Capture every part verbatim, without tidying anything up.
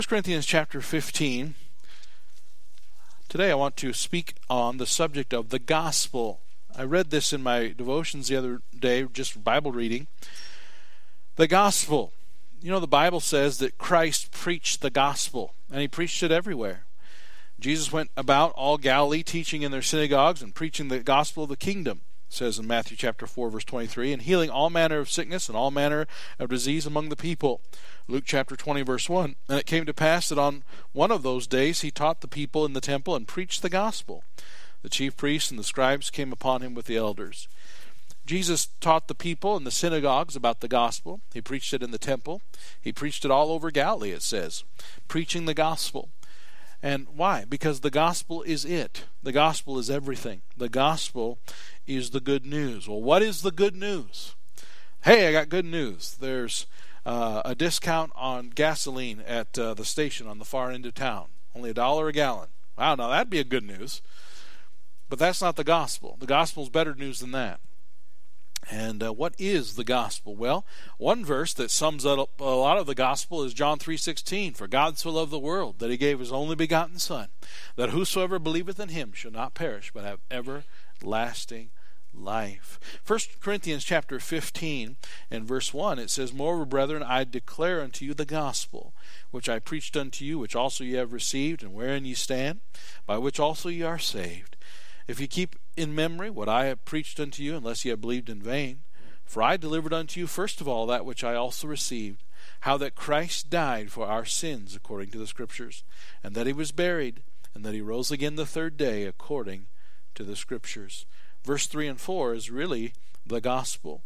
First Corinthians chapter fifteen. Today I want to speak on the subject of the gospel. I read this in my devotions the other day, just Bible reading. The gospel. You know, the Bible says that Christ preached the gospel, and he preached it everywhere. Jesus went about all Galilee, teaching in their synagogues and preaching the gospel of the kingdom, it says in Matthew chapter four, verse twenty-three, and healing all manner of sickness and all manner of disease among the people. Luke chapter twenty, verse one, and it came to pass that on one of those days he taught the people in the temple and preached the gospel. The chief priests and the scribes came upon him with the elders. Jesus taught the people in the synagogues about the gospel. He preached it in the temple. He preached it all over Galilee, it says, preaching the gospel. And why? Because the gospel is it. The gospel is everything. The gospel is the good news. Well, what is the good news? Hey, I got good news. There's uh, a discount on gasoline at uh, the station on the far end of town. Only a dollar a gallon. Wow, now that'd be a good news. But that's not the gospel. The gospel is better news than that. And uh, what is the gospel? Well, one verse that sums up a lot of the gospel is John three sixteen. For God so loved the world that he gave his only begotten Son, that whosoever believeth in him shall not perish, but have everlasting life. First Corinthians chapter fifteen and verse one, it says, Moreover, brethren, I declare unto you the gospel, which I preached unto you, which also ye have received, and wherein ye stand, by which also ye are saved. If ye keep in memory what I have preached unto you, unless ye have believed in vain. For I delivered unto you first of all that which I also received, how that Christ died for our sins according to the Scriptures, and that he was buried, and that he rose again the third day according to the Scriptures. Verse three and four is really the gospel.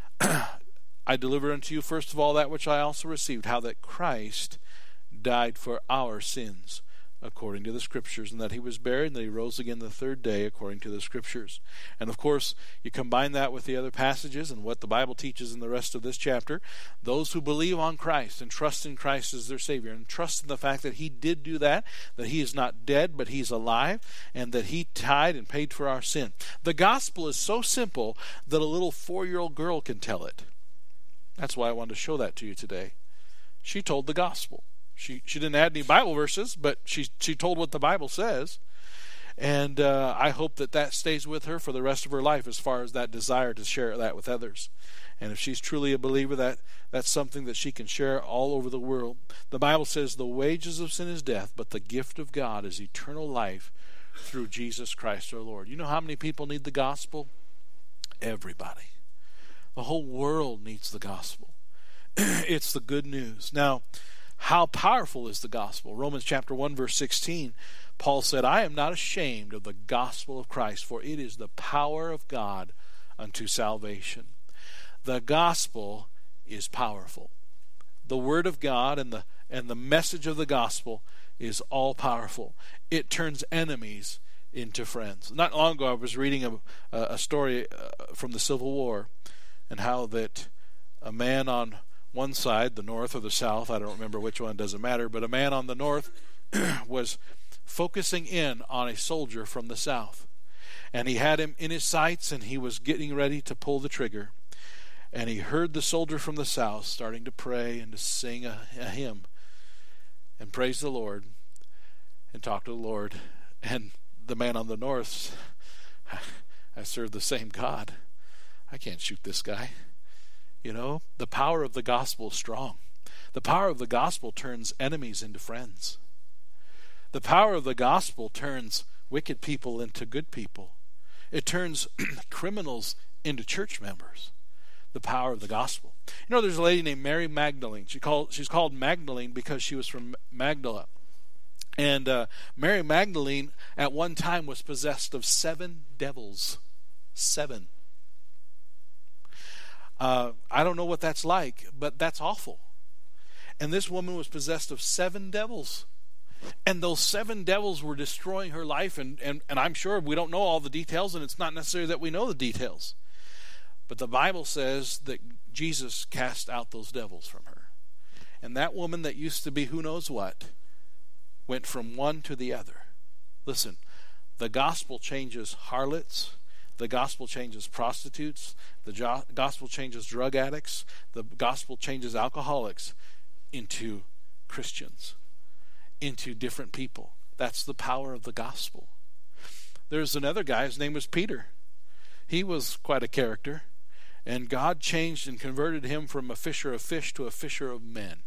I delivered unto you first of all that which I also received, how that Christ died for our sins according to the Scriptures, and that he was buried, and that he rose again the third day according to the Scriptures. And of course, you combine that with the other passages and what the Bible teaches in the rest of this chapter. Those who believe on Christ and trust in Christ as their Savior, and trust in the fact that he did do that, that he is not dead, but he's alive, and that he died and paid for our sin. The gospel is so simple that a little four-year-old girl can tell it. That's why I wanted to show that to you today. She told the gospel. She she didn't add any Bible verses, but she she told what the Bible says. And uh, I hope that that stays with her for the rest of her life as far as that desire to share that with others. And if she's truly a believer, that, that's something that she can share all over the world. The Bible says the wages of sin is death, but the gift of God is eternal life through Jesus Christ our Lord. You know how many people need the gospel? Everybody. The whole world needs the gospel. It's the good news. Now, how powerful is the gospel? Romans chapter one, verse sixteen, Paul said, I am not ashamed of the gospel of Christ, for it is the power of God unto salvation. The gospel is powerful. The word of God and the and the message of the gospel is all powerful. It turns enemies into friends. Not long ago I was reading a, a story from the Civil War, and how that a man on one side, the north or the south, I don't remember which one, doesn't matter, but a man on the north was focusing in on a soldier from the south. And he had him in his sights, and he was getting ready to pull the trigger. And he heard the soldier from the south starting to pray and to sing a, a hymn and praise the Lord and talk to the Lord. And the man on the north, I serve the same God. I can't shoot this guy. You know, the power of the gospel is strong. The power of the gospel turns enemies into friends. The power of the gospel turns wicked people into good people. It turns criminals into church members. The power of the gospel. You know, there's a lady named Mary Magdalene. She called, she's called Magdalene because she was from Magdala. And uh, Mary Magdalene at one time was possessed of seven devils. Seven. Uh, I don't know what that's like, but that's awful. And this woman was possessed of seven devils. And those seven devils were destroying her life. And, and, and I'm sure we don't know all the details, and it's not necessary that we know the details. But the Bible says that Jesus cast out those devils from her. And that woman that used to be who knows what went from one to the other. Listen, the gospel changes harlots. The gospel changes prostitutes. The jo- gospel changes drug addicts. The gospel changes alcoholics into Christians. into different people. That's the power of the gospel. There's another guy, his name was Peter. He was quite a character, and God changed and converted him from a fisher of fish to a fisher of men.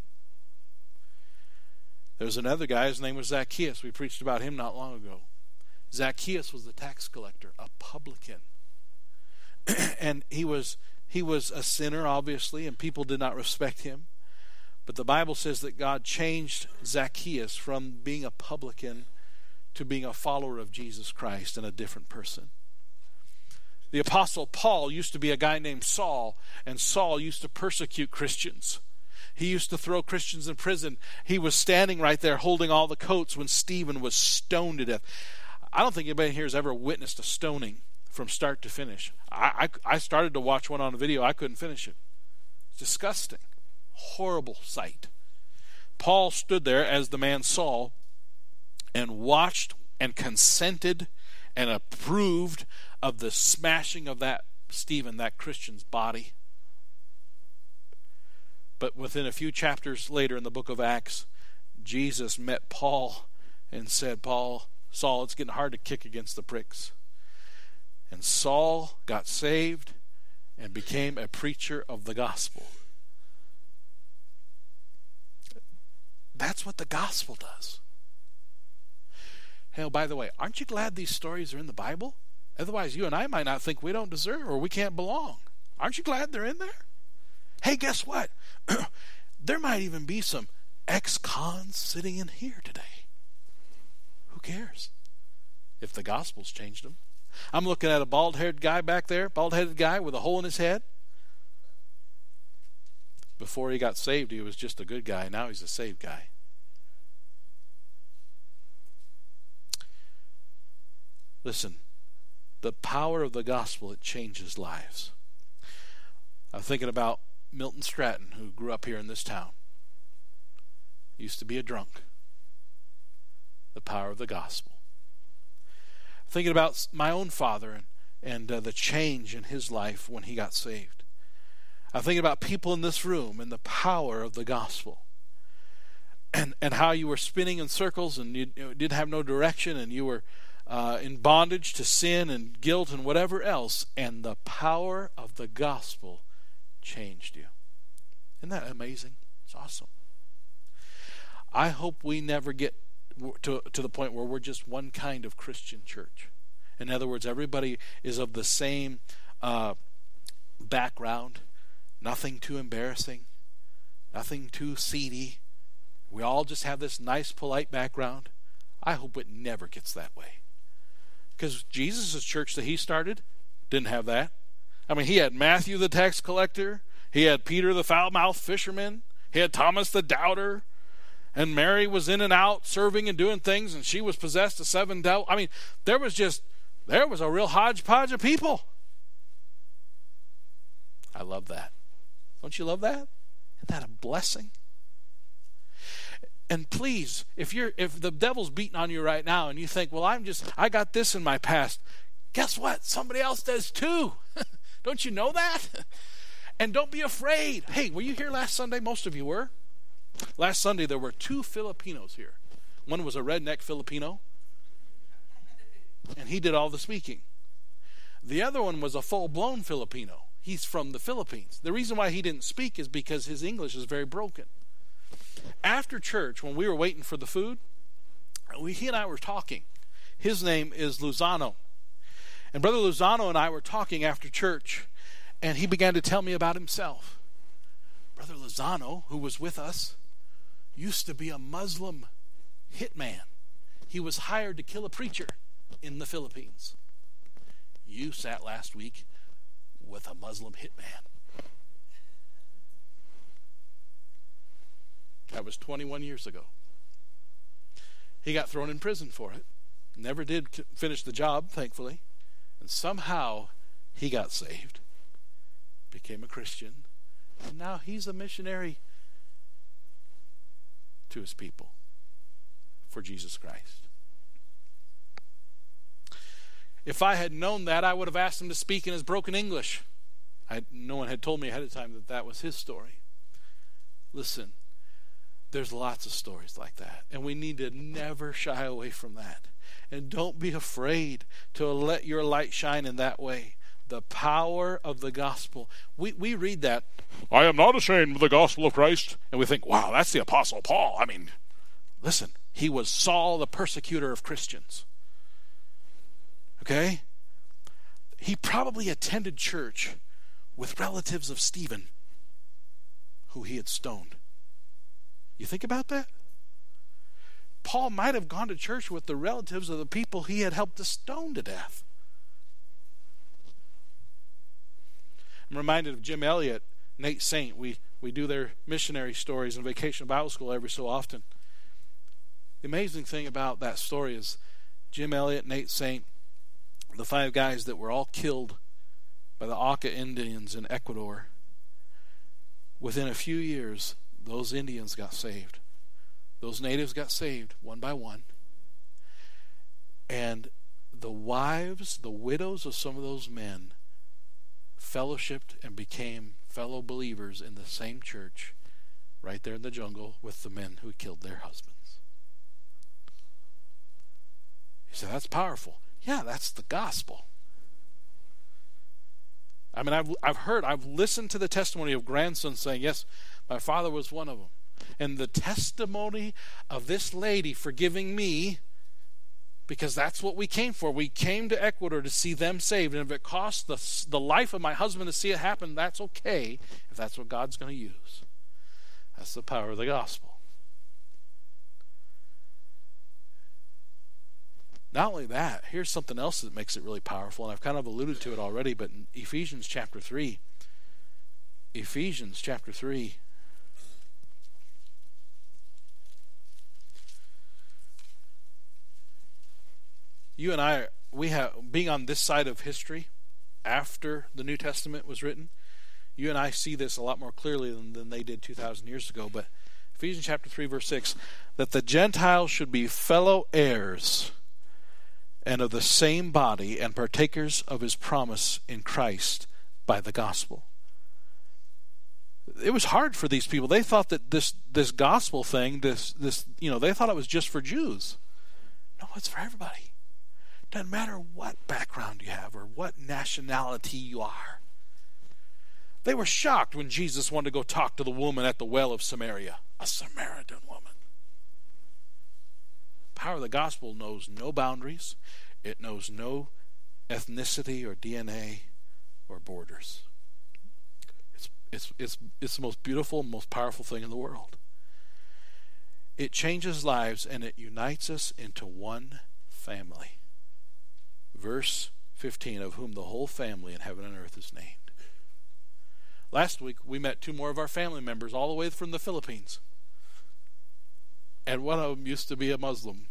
There's another guy, his name was Zacchaeus. We preached about him not long ago. Zacchaeus was the tax collector, a publican. And he was he was a sinner, obviously, and people did not respect him. But the Bible says that God changed Zacchaeus from being a publican to being a follower of Jesus Christ and a different person. The Apostle Paul used to be a guy named Saul, and Saul used to persecute Christians. He used to throw Christians in prison. He was standing right there holding all the coats when Stephen was stoned to death. I don't think anybody here has ever witnessed a stoning from start to finish. I, I, I started to watch one on a video. I couldn't finish it. It's disgusting. Horrible sight. Paul stood there as the man Saul and watched and consented and approved of the smashing of that Stephen, that Christian's body. But within a few chapters later in the book of Acts, Jesus met Paul and said, Paul, Saul, it's getting hard to kick against the pricks. And Saul got saved and became a preacher of the gospel. That's what the gospel does. Hey, oh, by the way, aren't you glad these stories are in the Bible? Otherwise, you and I might not think we don't deserve or we can't belong. Aren't you glad they're in there? Hey, guess what? There might even be some ex-cons sitting in here today. Who cares if the gospel's changed them? I'm looking at a bald-haired guy back there, bald-headed guy with a hole in his head. Before he got saved, he was just a good guy. Now he's a saved guy. Listen, the power of the gospel, it changes lives. I'm thinking about Milton Stratton, who grew up here in this town. He used to be a drunk. The power of the gospel. Thinking about my own father and, and uh, the change in his life when he got saved. I'm thinking about people in this room and the power of the gospel. And and how you were spinning in circles and you, you didn't have no direction and you were uh, in bondage to sin and guilt and whatever else. And the power of the gospel changed you. Isn't that amazing? It's awesome. I hope we never get to to the point where we're just one kind of Christian church. In other words, everybody is of the same uh, background, nothing too embarrassing, nothing too seedy. We all just have this nice, polite background. I hope it never gets that way. Because Jesus' church that he started didn't have that. I mean, he had Matthew the tax collector, he had Peter the foul-mouthed fisherman, he had Thomas the doubter, and Mary was in and out serving and doing things, and she was possessed of seven devils. I mean, there was just, there was a real hodgepodge of people. I love that. Don't you love that? Isn't that a blessing? And please, if you're if the devil's beating on you right now and you think, well, I'm just, I got this in my past. Guess what? Somebody else does too. Don't you know that? And don't be afraid. Hey, were you here last Sunday? Most of you were. Last Sunday, there were two Filipinos here. One was a redneck Filipino, and he did all the speaking. The other one was a full-blown Filipino. He's from the Philippines. The reason why he didn't speak is because his English is very broken. After church, when we were waiting for the food, we, he and I were talking. His name is Luzano. And Brother Luzano and I were talking after church, and he began to tell me about himself. Brother Lozano, who was with us, used to be a Muslim hitman. He was hired to kill a preacher in the Philippines. You sat last week with a Muslim hitman. That was twenty-one years ago. He got thrown in prison for it. Never did finish the job, thankfully. And somehow he got saved, became a Christian, and now he's a missionary to his people for Jesus Christ. If I had known that, I would have asked him to speak in his broken English. I, no one had told me ahead of time that that was his story. Listen, There's lots of stories like that, and we need to never shy away from that. And don't be afraid to let your light shine in that way. The power of the gospel. We we read that, I am not ashamed of the gospel of Christ, and we think, wow, that's the Apostle Paul. I mean, listen, he was Saul, the persecutor of Christians. Okay? He probably attended church with relatives of Stephen, who he had stoned. You think about that? Paul might have gone to church with the relatives of the people he had helped to stone to death. I'm reminded of Jim Elliot, Nate Saint. We, we do their missionary stories in Vacation Bible School every so often. The amazing thing about that story is Jim Elliot, Nate Saint, the five guys that were all killed by the Auca Indians in Ecuador. Within a few years, those Indians got saved. Those natives got saved one by one. And the wives, the widows of some of those men fellowshipped and became fellow believers in the same church right there in the jungle with the men who killed their husbands. You say, that's powerful. Yeah, that's the gospel. I mean, I've I've heard, I've listened to the testimony of grandsons saying, yes, my father was one of them. And the testimony of this lady forgiving me, because that's what we came for. We came to Ecuador to see them saved. And if it costs the, the life of my husband to see it happen, that's okay, if that's what God's going to use. That's the power of the gospel. Not only that, here's something else that makes it really powerful, and I've kind of alluded to it already, but in Ephesians chapter three, Ephesians chapter three, you and I, we have, being on this side of history, after the New Testament was written, you and I see this a lot more clearly than, than they did two thousand years ago, but Ephesians chapter three, verse six, that the Gentiles should be fellow heirs and of the same body, and partakers of his promise in Christ by the gospel. It was hard for these people. They thought that this this gospel thing, this this you know, they thought it was just for Jews. No, it's for everybody. Doesn't matter what background you have or what nationality you are. They were shocked when Jesus wanted to go talk to the woman at the well of Samaria, a Samaritan woman. Power of the gospel knows no boundaries. It knows no ethnicity or D N A or borders. It's it's it's it's the most beautiful, most powerful thing in the world. It changes lives and it unites us into one family. Verse fifteen, of whom the whole family in heaven and earth is named. Last week we met two more of our family members all the way from the Philippines. And one of them used to be a Muslim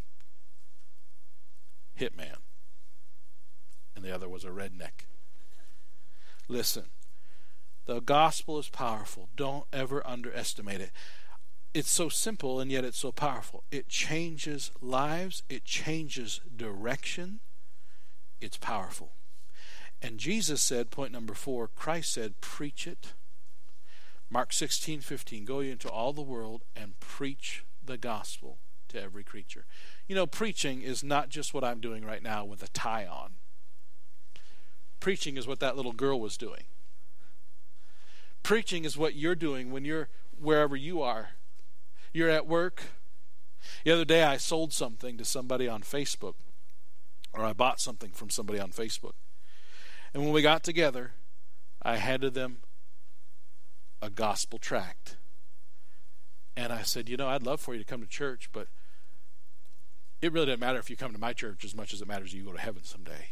hitman. And the other was a redneck. Listen, the gospel is powerful. Don't ever underestimate it. It's so simple and yet it's so powerful. It changes lives. It changes direction. It's powerful. And Jesus said, point number four, Christ said, preach it. Mark sixteen fifteen, go ye into all the world and preach the gospel to every creature. You know, preaching is not just what I'm doing right now with a tie on. Preaching is what that little girl was doing. Preaching is what you're doing when you're wherever you are. You're at work. The other day I sold something to somebody on Facebook, or I bought something from somebody on Facebook. And when we got together, I handed them a gospel tract. And I said, you know, I'd love for you to come to church, but it really doesn't matter if you come to my church as much as it matters you go to heaven someday.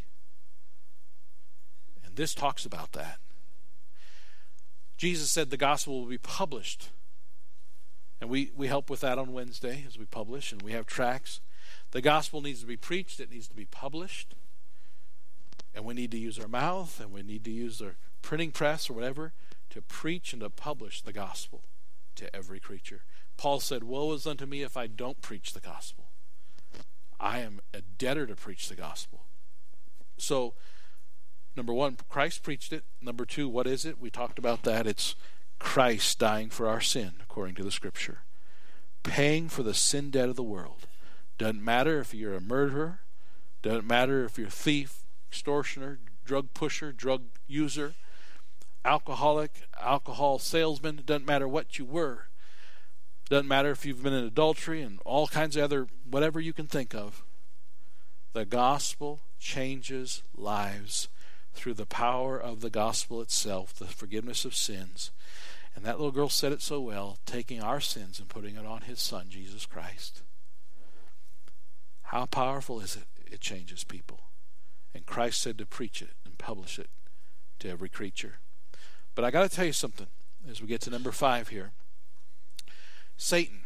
And this talks about that. Jesus said the gospel will be published. And we, we help with that on Wednesday as we publish, and we have tracts. The gospel needs to be preached. It needs to be published. And we need to use our mouth, and we need to use our printing press or whatever to preach and to publish the gospel to every creature. Paul said, woe is unto me if I don't preach the gospel. I am a debtor to preach the gospel. So, number one, Christ preached it. Number two, what is it? We talked about that. It's Christ dying for our sin, according to the scripture. paying for the sin debt of the world. Doesn't matter if you're a murderer. Doesn't matter if you're a thief, extortioner, drug pusher, drug user, alcoholic, alcohol salesman. It doesn't matter what you were. Doesn't matter if you've been in adultery and all kinds of other, whatever you can think of. The gospel changes lives through the power of the gospel itself, the forgiveness of sins. And that little girl said it so well, taking our sins and putting it on his son, Jesus Christ. How powerful is it? It changes people. And Christ said to preach it and publish it to every creature. But I got to tell you something as we get to number five here. Satan.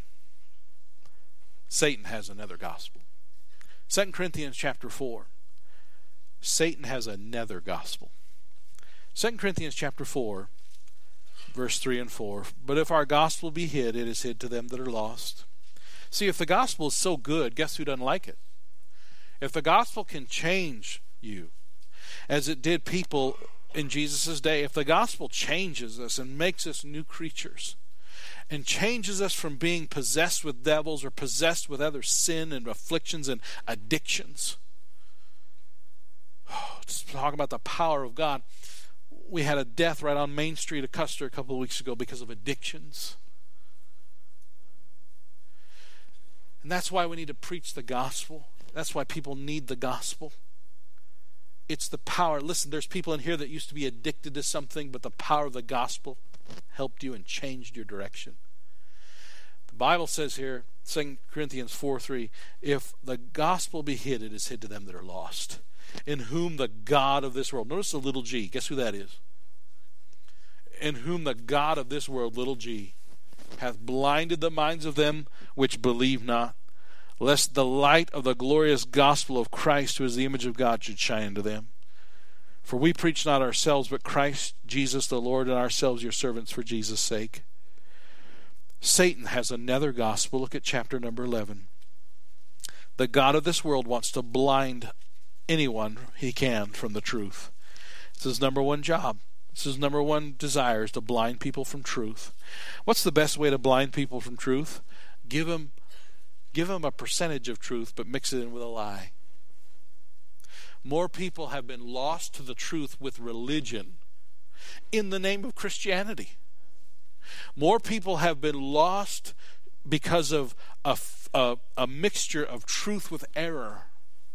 Satan has another gospel. Second Corinthians chapter four. Satan has another gospel. Second Corinthians chapter four, verse three and four. But if our gospel be hid, it is hid to them that are lost. See, if the gospel is so good, guess who doesn't like it? If the gospel can change you, as it did people in Jesus' day, if the gospel changes us and makes us new creatures, and changes us from being possessed with devils or possessed with other sin and afflictions and addictions. Oh, just talking about the power of God. We had a death right on Main Street of Custer a couple of weeks ago because of addictions. And that's why we need to preach the gospel. That's why people need the gospel. It's the power. Listen, there's people in here that used to be addicted to something, but the power of the gospel helped you and changed your direction. The Bible says here, Second Corinthians four three, if the gospel be hid, it is hid to them that are lost, in whom the God of this world, notice the little g, guess who that is? In whom the God of this world, little g, hath blinded the minds of them which believe not, lest the light of the glorious gospel of Christ, who is the image of God, should shine into them. For we preach not ourselves, but Christ Jesus the Lord, and ourselves your servants for Jesus' sake. Satan has another gospel. Look at chapter number eleven. The God of this world wants to blind anyone he can from the truth. It's his number one job. It's his number one desire, is to blind people from truth. What's the best way to blind people from truth? Give them, give them a percentage of truth, but mix it in with a lie. More people have been lost to the truth with religion in the name of Christianity. More people have been lost because of a, a, a mixture of truth with error.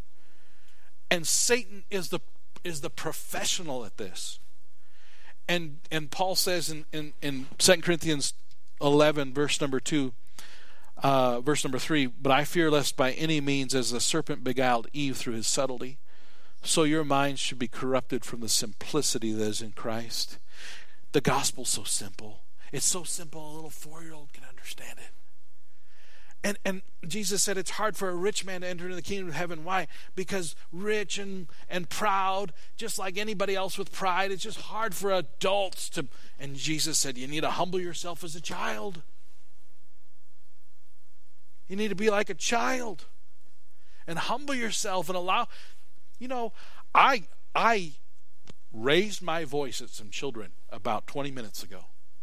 And Satan is the is the professional at this. And and Paul says in, in, in Second Corinthians eleven, verse number two, uh, verse number three, but I fear lest by any means, as the serpent beguiled Eve through his subtlety, so your minds should be corrupted from the simplicity that is in Christ. The gospel's so simple. It's so simple a little four-year-old can understand it. And and Jesus said it's hard for a rich man to enter into the kingdom of heaven. Why? Because rich and, and proud, just like anybody else with pride, it's just hard for adults to... And Jesus said you need to humble yourself as a child. You need to be like a child. And humble yourself and allow... You know, I I raised my voice at some children about twenty minutes ago.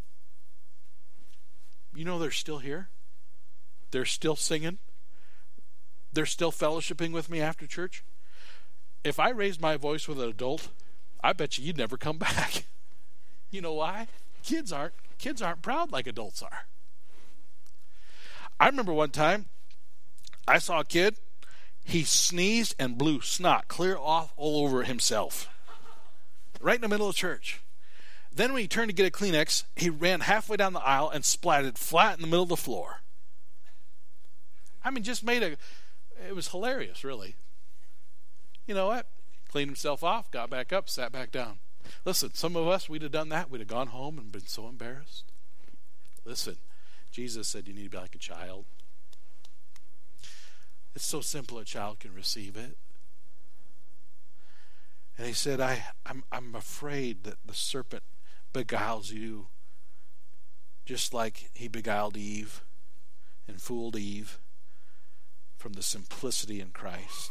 You know they're still here? They're still singing. They're still fellowshipping with me after church. If I raised my voice with an adult, I bet you you'd never come back. You know why? Kids aren't kids aren't proud like adults are. I remember one time I saw a kid. He sneezed and blew snot clear off all over himself. Right in the middle of church. Then when he turned to get a Kleenex, he ran halfway down the aisle and splatted flat in the middle of the floor. I mean, just made a... It was hilarious, really. You know what? Cleaned himself off, got back up, sat back down. Listen, some of us, we'd have done that. We'd have gone home and been so embarrassed. Listen, Jesus said you need to be like a child. It's so simple a child can receive it. And he said, I, I'm, I'm afraid that the serpent beguiles you just like he beguiled Eve and fooled Eve from the simplicity in Christ.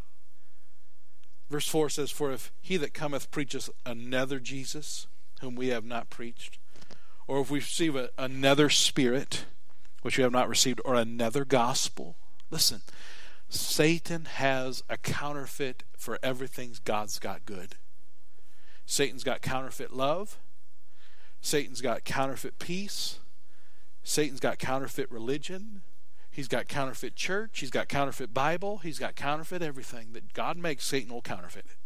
Verse four says, for if he that cometh preacheth another Jesus, whom we have not preached, or if we receive a, another spirit, which you have not received, or another gospel. Listen, Satan has a counterfeit for everything God's got good. Satan's got counterfeit love. Satan's got counterfeit peace. Satan's got counterfeit religion. He's got counterfeit church. He's got counterfeit Bible. He's got counterfeit everything that God makes. Satan will counterfeit it.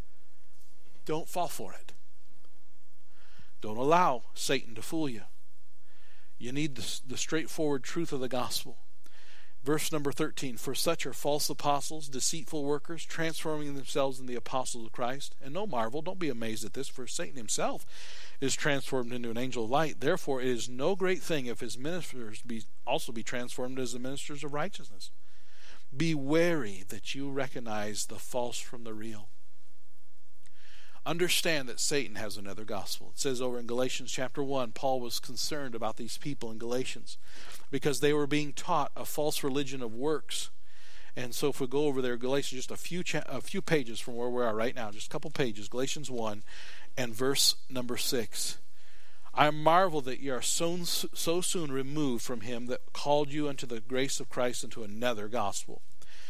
Don't fall for it. Don't allow Satan to fool you. You need the, the straightforward truth of the gospel. Verse number thirteen, for such are false apostles, deceitful workers, transforming themselves into the apostles of Christ. And no marvel, don't be amazed at this, for Satan himself is transformed into an angel of light. Therefore it is no great thing if his ministers be also be transformed as the ministers of righteousness. Be wary that you recognize the false from the real. Understand that Satan has another gospel. It says over in Galatians chapter one, Paul was concerned about these people in Galatians because they were being taught a false religion of works. And so if we go over there, Galatians, just a few cha- a few pages from where we are right now, just a couple pages, Galatians one and verse number six. I marvel that ye are so, so soon removed from him that called you unto the grace of Christ into another gospel.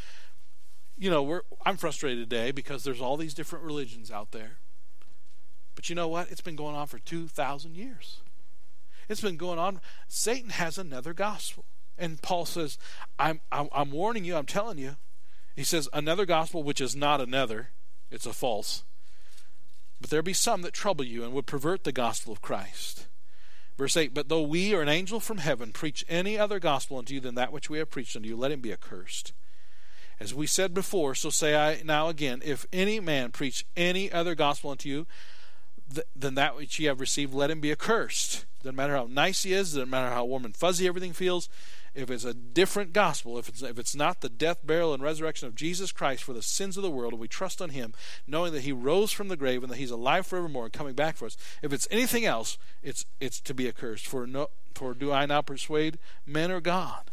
You know, we're, I'm frustrated today because there's all these different religions out there. But you know what? It's been going on for two thousand years. It's been going on. Satan has another gospel. And Paul says, I'm, I'm, I'm warning you, I'm telling you. He says, another gospel which is not another. It's a false. But there be some that trouble you and would pervert the gospel of Christ. Verse eight, but though we or an angel from heaven preach any other gospel unto you than that which we have preached unto you, let him be accursed. As we said before, so say I now again, if any man preach any other gospel unto you th- than that which ye have received, let him be accursed. Doesn't matter how nice he is, doesn't matter how warm and fuzzy everything feels. If it's a different gospel, if it's, if it's not the death, burial, and resurrection of Jesus Christ for the sins of the world, and we trust on him, knowing that he rose from the grave and that he's alive forevermore and coming back for us, if it's anything else, it's it's to be accursed. For no, for do I now persuade men or God?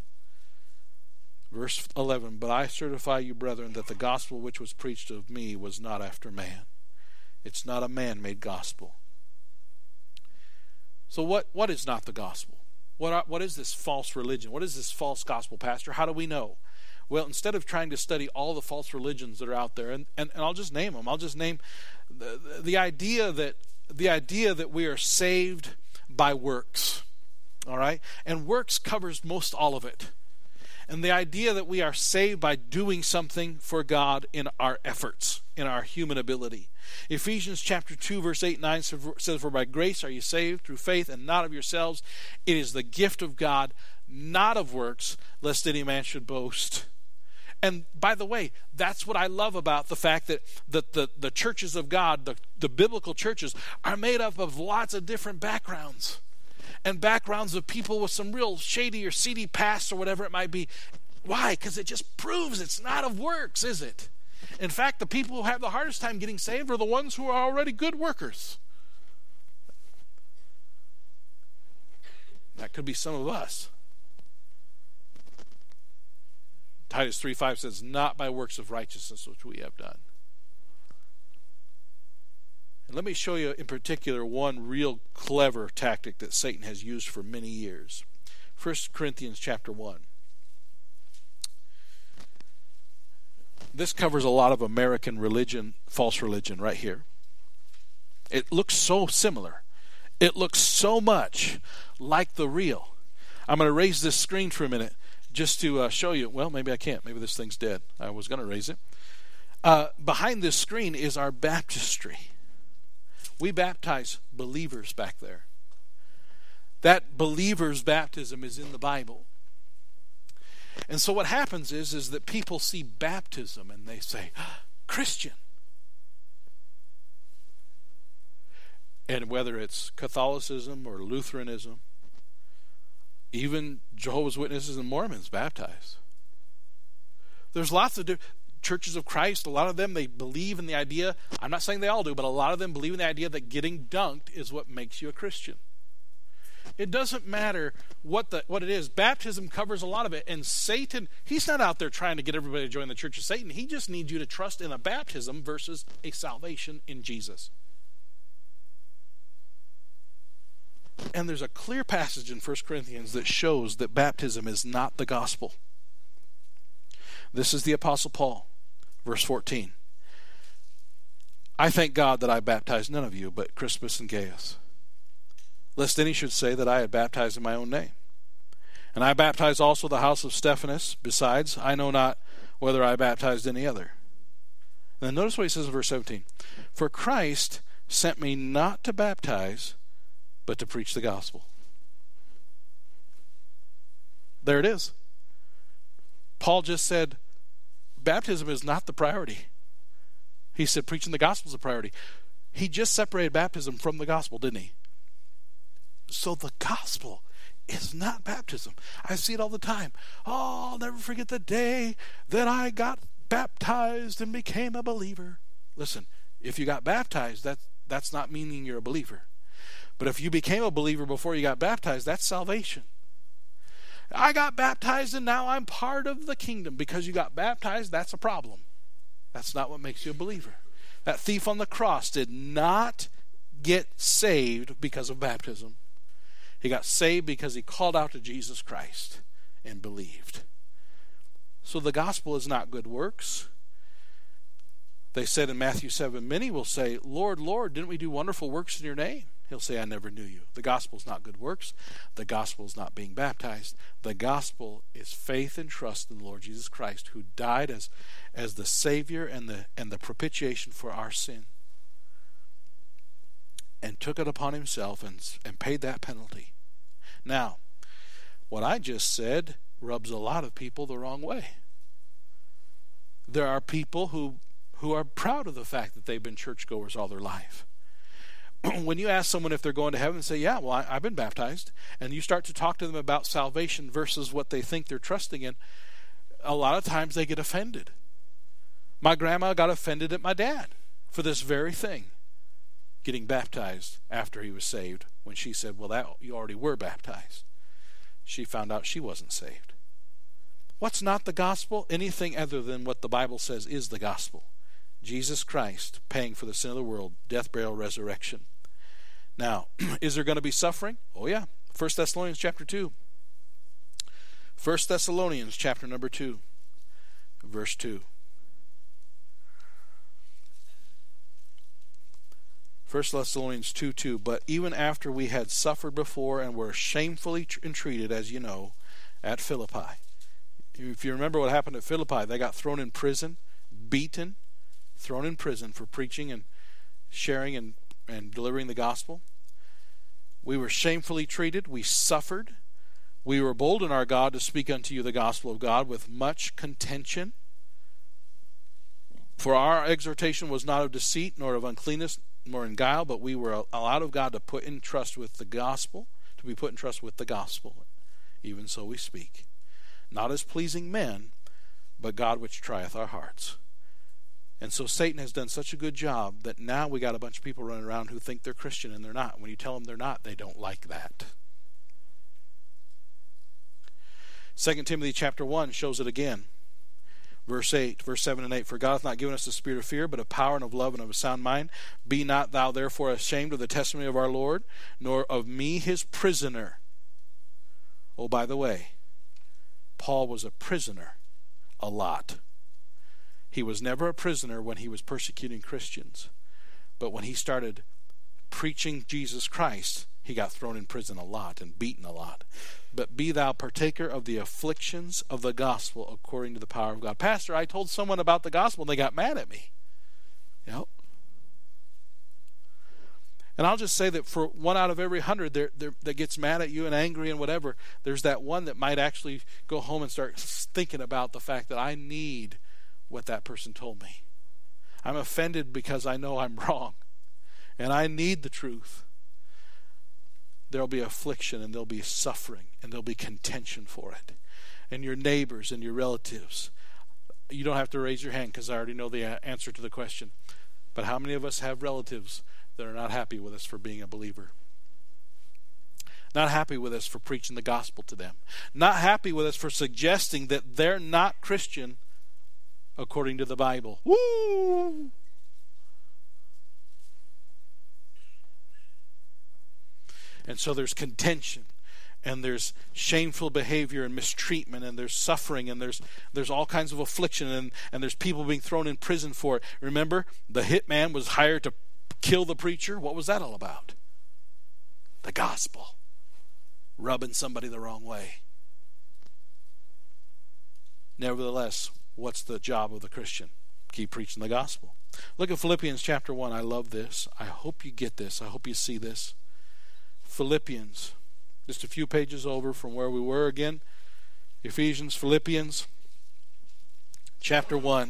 Verse eleven, but I certify you, brethren, that the gospel which was preached of me was not after man. It's not a man-made gospel. So what, what is not the gospel? What are, what is this false religion? What is this false gospel, Pastor? How do we know? Well, instead of trying to study all the false religions that are out there, and, and, and I'll just name them. I'll just name the, the, the idea that the idea that we are saved by works. All right? And works covers most all of it. And the idea that we are saved by doing something for God in our efforts, in our human ability. Ephesians chapter two, verse eight and nine says, for by grace are you saved through faith, and not of yourselves. It is the gift of God, not of works, lest any man should boast. And by the way, that's what I love about the fact that the, the, the churches of God, the, the biblical churches, are made up of lots of different backgrounds. And backgrounds of people with some real shady or seedy past or whatever it might be. Why? Because it just proves it's not of works, is it? In fact, the people who have the hardest time getting saved are the ones who are already good workers. That could be some of us. Titus three five says, not by works of righteousness which we have done. And let me show you in particular one real clever tactic that Satan has used for many years. First Corinthians chapter one. This covers a lot of American religion, false religion right here. It looks so similar. It looks so much like the real. I'm going to raise this screen for a minute just to uh, show you. Well, maybe I can't. Maybe this thing's dead. I was going to raise it. Uh, behind this screen is our baptistry. We baptize believers back there. That believer's baptism is in the Bible. And so what happens is, is that people see baptism and they say, Christian. And whether it's Catholicism or Lutheranism, even Jehovah's Witnesses and Mormons baptize. There's lots of different churches of Christ. A lot of them, they believe in the idea, I'm not saying they all do, but a lot of them believe in the idea that getting dunked is what makes you a Christian. It doesn't matter what the what it is. Baptism covers a lot of it. And Satan, he's not out there trying to get everybody to join the church of Satan. He just needs you to trust in a baptism versus a salvation in Jesus. And there's a clear passage in First Corinthians that shows that baptism is not the gospel. This is the Apostle Paul, verse fourteen. I thank God that I baptized none of you but Crispus and Gaius, lest any should say that I had baptized in my own name. And I baptized also the house of Stephanas. Besides, I know not whether I baptized any other. And then notice what he says in verse seventeen. For Christ sent me not to baptize, but to preach the gospel. There it is. Paul just said, baptism is not the priority. He said preaching the gospel is the priority. He just separated baptism from the gospel, didn't he? So the gospel is not baptism. I see it all the time. Oh, I'll never forget the day that I got baptized and became a believer. Listen, if you got baptized, that, that's not meaning you're a believer. But if you became a believer before you got baptized, that's salvation. I got baptized and now I'm part of the kingdom. Because you got baptized, that's a problem. That's not what makes you a believer. That thief on the cross did not get saved because of baptism. He got saved because he called out to Jesus Christ and believed. So the gospel is not good works. They said in Matthew seven, many will say, Lord, Lord, didn't we do wonderful works in your name? He'll say, I never knew you. The gospel is not good works. The gospel is not being baptized. The gospel is faith and trust in the Lord Jesus Christ, who died as, as the Savior and the, and the propitiation for our sin, and took it upon himself and, and paid that penalty. Now, what I just said rubs a lot of people the wrong way. There are people who, who are proud of the fact that they've been churchgoers all their life. When you ask someone if they're going to heaven and say, yeah, well, I, I've been baptized, and you start to talk to them about salvation versus what they think they're trusting in, a lot of times they get offended. My grandma got offended at my dad for this very thing, getting baptized after he was saved, when she said, well, that you already were baptized. She found out she wasn't saved. What's not the gospel? Anything other than what the Bible says is the gospel. Jesus Christ paying for the sin of the world, death, burial, resurrection. Now, is there going to be suffering? Oh yeah. First Thessalonians chapter two. First Thessalonians chapter number two, verse two. First Thessalonians two two. But even after we had suffered before and were shamefully entreated, as you know, at Philippi. If you remember what happened at Philippi, they got thrown in prison, beaten, thrown in prison for preaching and sharing and, and delivering the gospel. We were shamefully treated. We suffered. We were bold in our God to speak unto you the gospel of God with much contention. For our exhortation was not of deceit, nor of uncleanness, nor in guile, but we were allowed of God to put in trust with the gospel, to be put in trust with the gospel. Even so we speak. Not as pleasing men, but God which trieth our hearts. And so Satan has done such a good job that now we got a bunch of people running around who think they're Christian and they're not. When you tell them they're not, they don't like that. Second Timothy chapter one shows it again. Verse eight, verse seven and eight. For God hath not given us the spirit of fear, but of power and of love and of a sound mind. Be not thou therefore ashamed of the testimony of our Lord, nor of me his prisoner. Oh, by the way, Paul was a prisoner a lot. He was never a prisoner when he was persecuting Christians. But when he started preaching Jesus Christ, he got thrown in prison a lot and beaten a lot. But be thou partaker of the afflictions of the gospel according to the power of God. Pastor, I told someone about the gospel and they got mad at me. Yep. And I'll just say that for one out of every hundred there, there, that gets mad at you and angry and whatever, there's that one that might actually go home and start thinking about the fact that I need what that person told me. I'm offended because I know I'm wrong. And I need the truth. There'll be affliction and there'll be suffering and there'll be contention for it. And your neighbors and your relatives. You don't have to raise your hand because I already know the answer to the question. But how many of us have relatives that are not happy with us for being a believer? Not happy with us for preaching the gospel to them. Not happy with us for suggesting that they're not Christian according to the Bible. Woo! And so there's contention, and there's shameful behavior and mistreatment, and there's suffering, and there's there's all kinds of affliction, and, and there's people being thrown in prison for it. Remember, the hitman was hired to kill the preacher. What was that all about? The gospel. Rubbing somebody the wrong way. Nevertheless, what's the job of the Christian? Keep preaching the gospel. Look at Philippians chapter one. I love this. I hope you get this. I hope you see this. Philippians, just a few pages over from where we were again. Ephesians, Philippians, chapter one,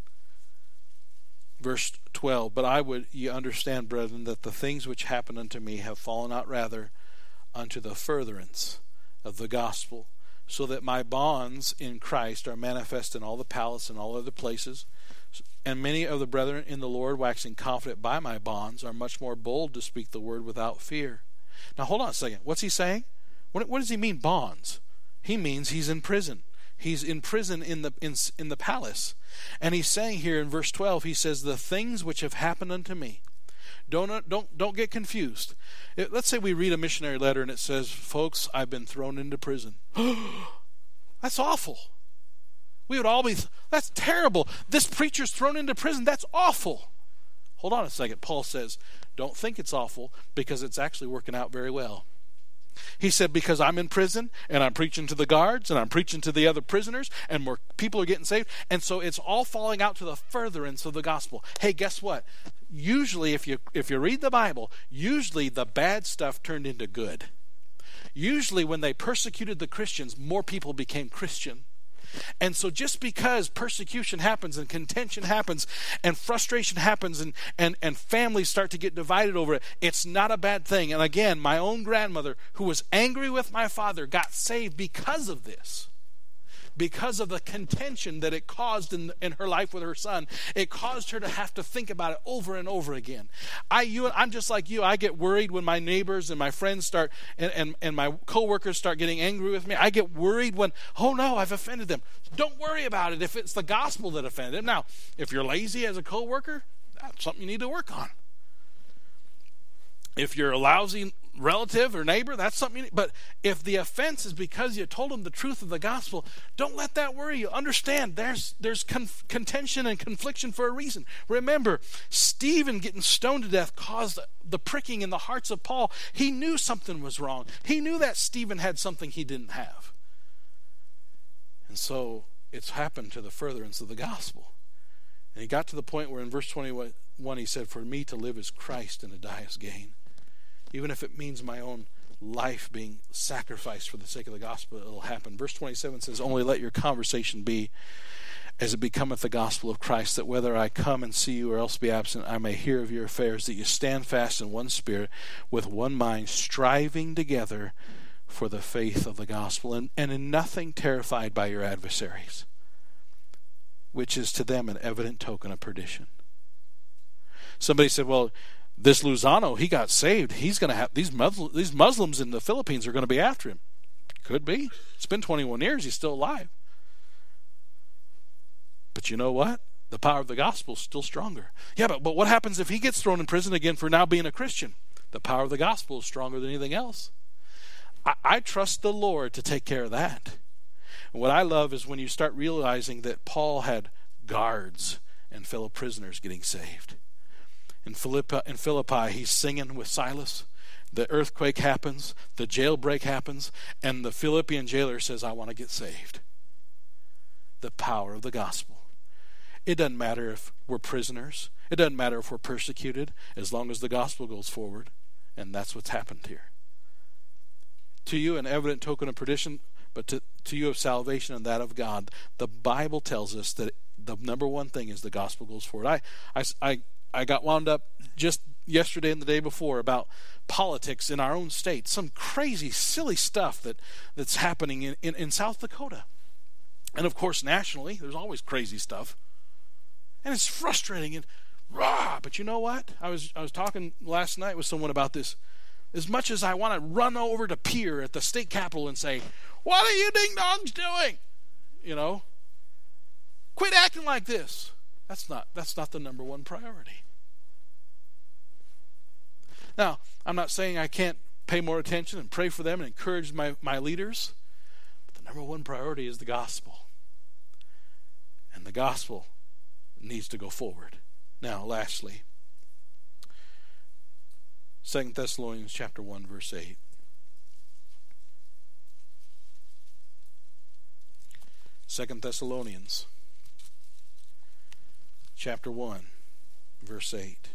verse twelve. But I would ye understand, brethren, that the things which happen unto me have fallen out rather unto the furtherance of the gospel, so that my bonds in Christ are manifest in all the palace and all other places. And many of the brethren in the Lord, waxing confident by my bonds, are much more bold to speak the word without fear. Now hold on a second. What's he saying? What, what does he mean, bonds? He means he's in prison. He's in prison in the in, in the palace. And he's saying here in verse twelve, he says, the things which have happened unto me. Don't don't don't get confused. It, let's say we read a missionary letter and it says, folks, I've been thrown into prison. That's awful. We would all be, that's terrible. This preacher's thrown into prison. That's awful. Hold on a second. Paul says, don't think it's awful, because it's actually working out very well. He said, because I'm in prison and I'm preaching to the guards and I'm preaching to the other prisoners and more people are getting saved. And so it's all falling out to the furtherance of the gospel. Hey, guess what? Usually if you if you read the Bible, usually the bad stuff turned into good. Usually when they persecuted the Christians, more people became Christian. And so just because persecution happens and contention happens and frustration happens and, and, and families start to get divided over it, it's not a bad thing. And again, my own grandmother, who was angry with my father, got saved because of this. Because of the contention that it caused in, in her life with her son. It caused her to have to think about it over and over again. I, you, I'm just like you. I get worried when my neighbors and my friends start, and, and, and my coworkers start getting angry with me. I get worried when, oh no, I've offended them. Don't worry about it if it's the gospel that offended them. Now, if you're lazy as a coworker, that's something you need to work on. If you're a lousy relative or neighbor, that's something you need. But if the offense is because you told them the truth of the gospel, don't let that worry you. Understand, there's there's con- contention and confliction for a reason. Remember, Stephen getting stoned to death caused the pricking in the hearts of Paul. He knew something was wrong. He knew that Stephen had something he didn't have. And so it's happened to the furtherance of the gospel. And he got to the point where in verse twenty-one he said, for me to live is Christ and to die is gain. Even if it means my own life being sacrificed for the sake of the gospel, it'll happen. Verse twenty-seven says, only let your conversation be as it becometh the gospel of Christ, that whether I come and see you or else be absent, I may hear of your affairs, that you stand fast in one spirit, with one mind, striving together for the faith of the gospel, and, and in nothing terrified by your adversaries, which is to them an evident token of perdition. Somebody said, well, this Luzano, he got saved. He's going to have these Muslim, these Muslims in the Philippines are going to be after him. Could be. It's been twenty-one years. He's still alive. But you know what? The power of the gospel is still stronger. Yeah, but, but what happens if he gets thrown in prison again for now being a Christian? The power of the gospel is stronger than anything else. I, I trust the Lord to take care of that. And what I love is when you start realizing that Paul had guards and fellow prisoners getting saved. In Philippi, in Philippi, he's singing with Silas. The earthquake happens, the jailbreak happens, and the Philippian jailer says, I want to get saved. The power of the gospel. It doesn't matter if we're prisoners. It doesn't matter if we're persecuted, as long as the gospel goes forward. And that's what's happened here. To you, an evident token of perdition, but to, to you of salvation and that of God. The Bible tells us that the number one thing is the gospel goes forward. I, I, I I got wound up just yesterday and the day before about politics in our own state. Some crazy, silly stuff that, that's happening in, in, in South Dakota. And of course, nationally, there's always crazy stuff. And it's frustrating and rah. But you know what? I was I was talking last night with someone about this. As much as I want to run over to Pierre at the state capitol and say, what are you ding-dongs doing? You know, quit acting like this. That's not that's not the number one priority. Now, I'm not saying I can't pay more attention and pray for them and encourage my, my leaders. But the number one priority is the gospel. And the gospel needs to go forward. Now, lastly, Second Thessalonians chapter one, verse eight. Second Thessalonians chapter one, verse eight.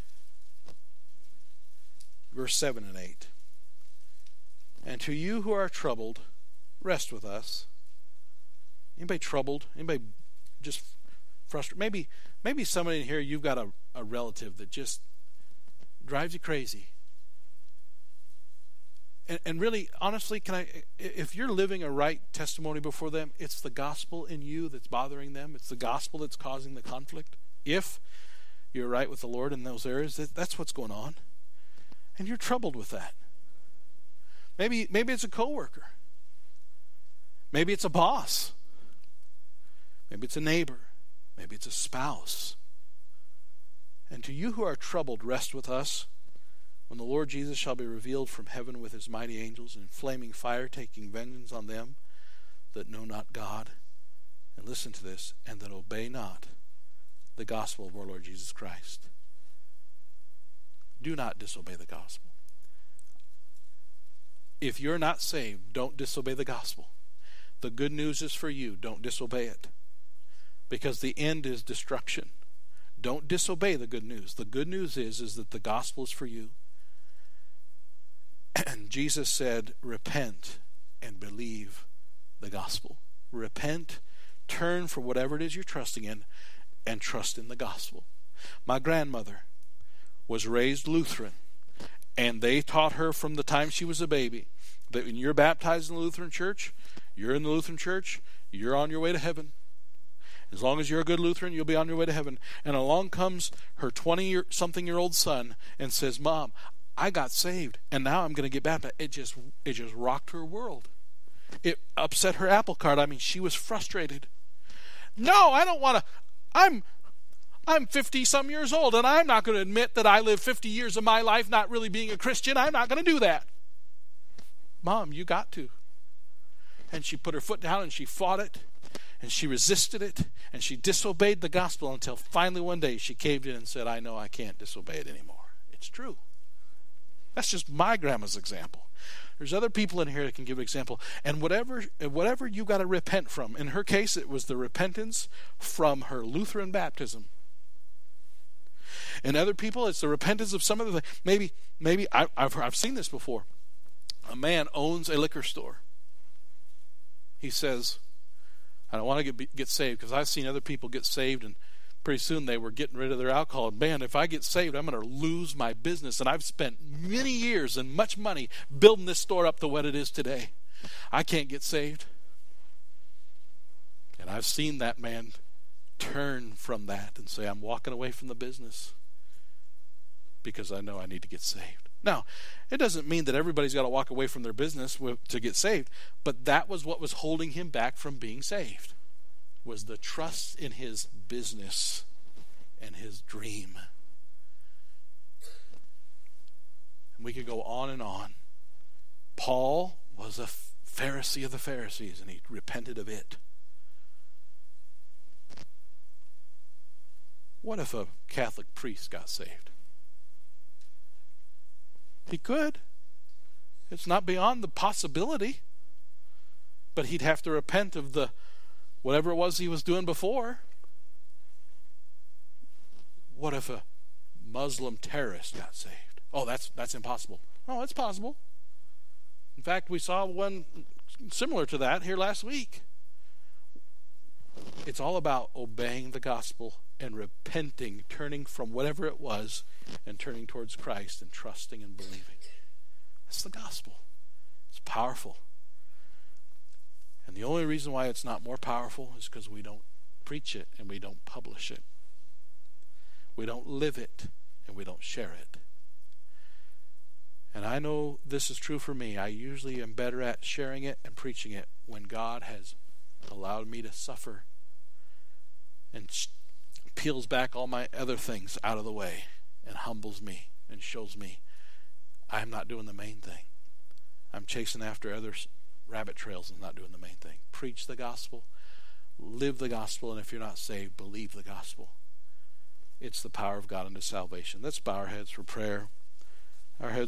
Verse seven and eight. And to you who are troubled, rest with us. Anybody troubled? Anybody just frustrated? Maybe maybe somebody in here, you've got a, a relative that just drives you crazy. And, and really, honestly, can I? If you're living a right testimony before them, it's the gospel in you that's bothering them. It's the gospel that's causing the conflict. If you're right with the Lord in those areas, that, that's what's going on. And you're troubled with that. Maybe maybe it's a coworker. Maybe it's a boss. Maybe it's a neighbor. Maybe it's a spouse. And to you who are troubled, rest with us when the Lord Jesus shall be revealed from heaven with his mighty angels in flaming fire, taking vengeance on them that know not God. And listen to this, and that obey not the gospel of our Lord Jesus Christ. Do not disobey the gospel. If you're not saved, don't disobey the gospel. The good news is for you. Don't disobey it. Because the end is destruction. Don't disobey the good news. The good news is, is that the gospel is for you. And Jesus said, repent and believe the gospel. Repent, turn from whatever it is you're trusting in, and trust in the gospel. My grandmother was raised Lutheran, and they taught her from the time she was a baby that when you're baptized in the Lutheran church, you're in the Lutheran church, you're on your way to heaven. As long as you're a good Lutheran, you'll be on your way to heaven. And along comes her twenty-something-year-old son and says, Mom, I got saved, and now I'm going to get baptized. It just, it just rocked her world. It upset her apple cart. I mean, she was frustrated. No, I don't want to. I'm I'm fifty-some years old, and I'm not going to admit that I lived fifty years of my life not really being a Christian. I'm not going to do that. Mom, you got to. And she put her foot down, and she fought it, and she resisted it, and she disobeyed the gospel until finally one day she caved in and said, I know I can't disobey it anymore. It's true. That's just my grandma's example. There's other people in here that can give an example. And whatever whatever you got to repent from, in her case, it was the repentance from her Lutheran baptism. In other people, it's the repentance of some other thing. Maybe, maybe I, I've I've seen this before. A man owns a liquor store. He says, I don't want to get get saved, because I've seen other people get saved, and pretty soon they were getting rid of their alcohol. Man, if I get saved, I'm going to lose my business. And I've spent many years and much money building this store up to what it is today. I can't get saved. And I've seen that man turn from that and say, I'm walking away from the business because I know I need to get saved. Now, it doesn't mean that everybody's got to walk away from their business to get saved, but that was what was holding him back from being saved, was the trust in his business and his dream. And we could go on and on. Paul was a Pharisee of the Pharisees, and he repented of it. What if a Catholic priest got saved? He could. It's not beyond the possibility. But he'd have to repent of the whatever it was he was doing before. What if a Muslim terrorist got saved? Oh, that's that's impossible. Oh, it's possible. In fact, we saw one similar to that here last week. It's all about obeying the gospel and repenting, turning from whatever it was and turning towards Christ and trusting and believing. That's the gospel. It's powerful. And the only reason why it's not more powerful is because we don't preach it and we don't publish it. We don't live it and we don't share it. And I know this is true for me. I usually am better at sharing it and preaching it when God has allowed me to suffer and peels back all my other things out of the way and humbles me and shows me I'm not doing the main thing. I'm chasing after other rabbit trails and not doing the main thing. Preach the gospel, live the gospel, and if you're not saved, believe the gospel. It's the power of God unto salvation. Let's bow our heads for prayer. Our heads